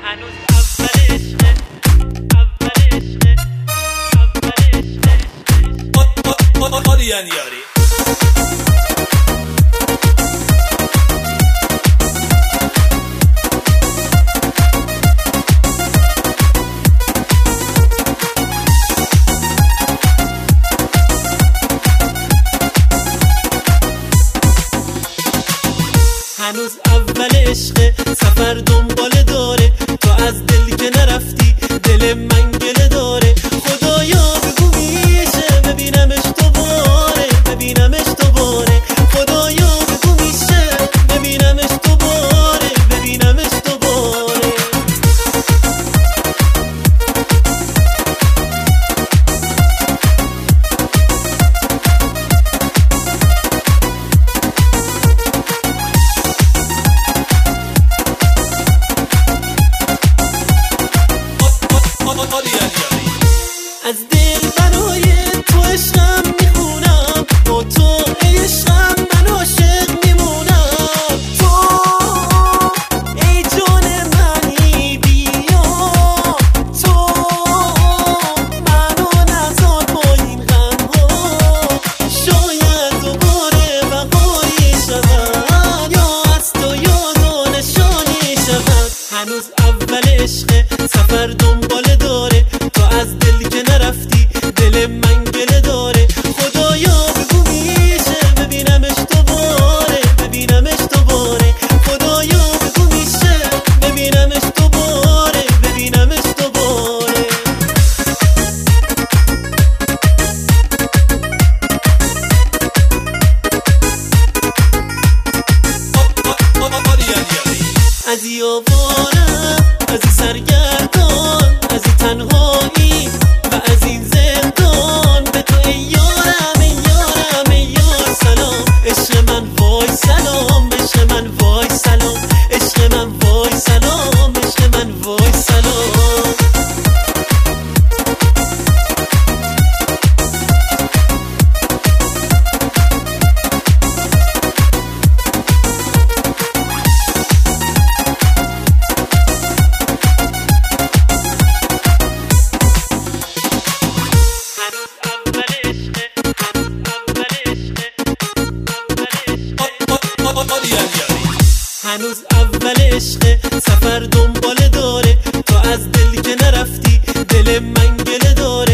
هنوز اول عشقه آریان یاری هنوز اول عشقه، سفر دنبال داره، تو از دل که نرفتی دل من گله داره. خدایا بگو میشه ببینمش دوباره، ببینمش دوباره. خدایا بگو میشه ببینمش دوباره، ببینمش دوباره. از دل برای تو عشقم میخونم، با تو عشقم من عاشق میمونم. تو ای جان منی بیا، تو منو نذار با این غمها. شاید دوباره بهاری شود، یا از تو یاد و نشانی شود. هنوز اول عشقه، سفر دنبال داره، تو از دل که نرفتی دل من گله داره. خدایا بگو میشه ببینمش دوباره، ببینمش دوباره. خدایا بگو میشه ببینمش دوباره، ببینمش دوباره. از این آوارم، از این سرگردان، از این تنهایی و از این زندان، به تو ای یارم، ای یارم، ای یار سلام. عشق من وای سلام، عشق من وای سلام، عشق من وای سلام، عشق من وای سلام. هنوز اول عشقه، سفر دنبال داره، تو از دل که نرفتی دل من گله داره.